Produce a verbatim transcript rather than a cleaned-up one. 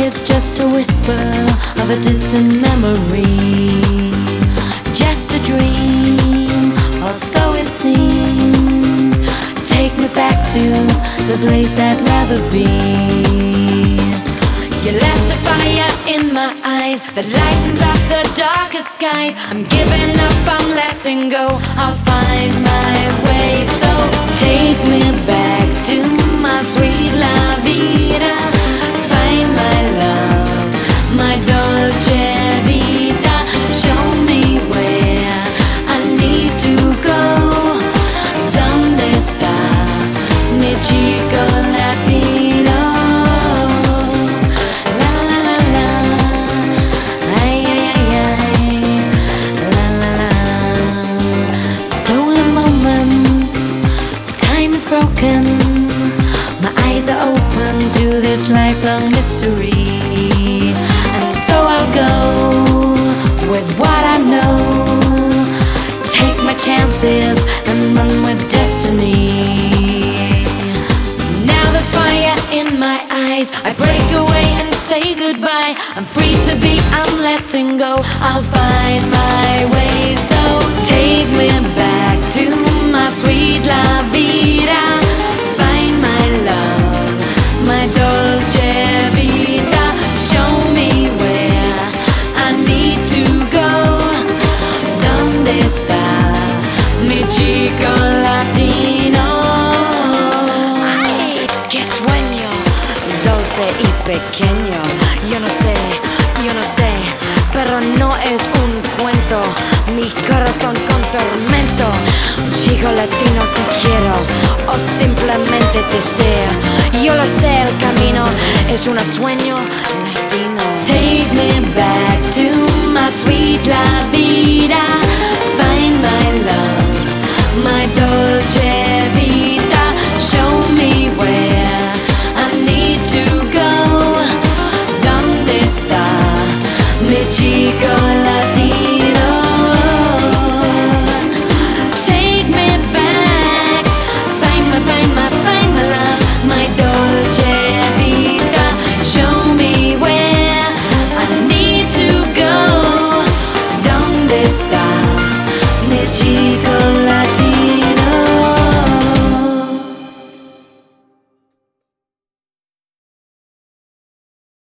it's just a whisper of a distant memory, just a dream, or so it seems. Take me back to the place I'd rather be. You left a fire in my eyes that lightens up the darkest skies. I'm giving up, I'm letting go, I'll find my way. So take me back to my sweet la vida. Find my love, my dolce vita. Show me where I need to go. ¿Dónde está mi chico latino? La la la la, ay ay ay ay, la la la. Stolen moments, time is broken. My eyes are open to this lifelong mystery, and so I'll go with what I know. Take my chances and run with destiny. Now there's fire in my eyes, I break away and say goodbye. I'm free to be, I'm letting go, I'll find my way. So take me back to my sweet la vida. Find my love, my dolce vita. Show me where I need to go. ¿Dónde está mi chico latino? Ay, qué sueño dulce y pequeño. Yo no sé, yo no sé, pero no es un cuento. Mi corazón con tormento. Un chico latino te quiero, o simplemente te deseo. Yo lo sé, el camino es un sueño latino. Take me back to my sweet la vida.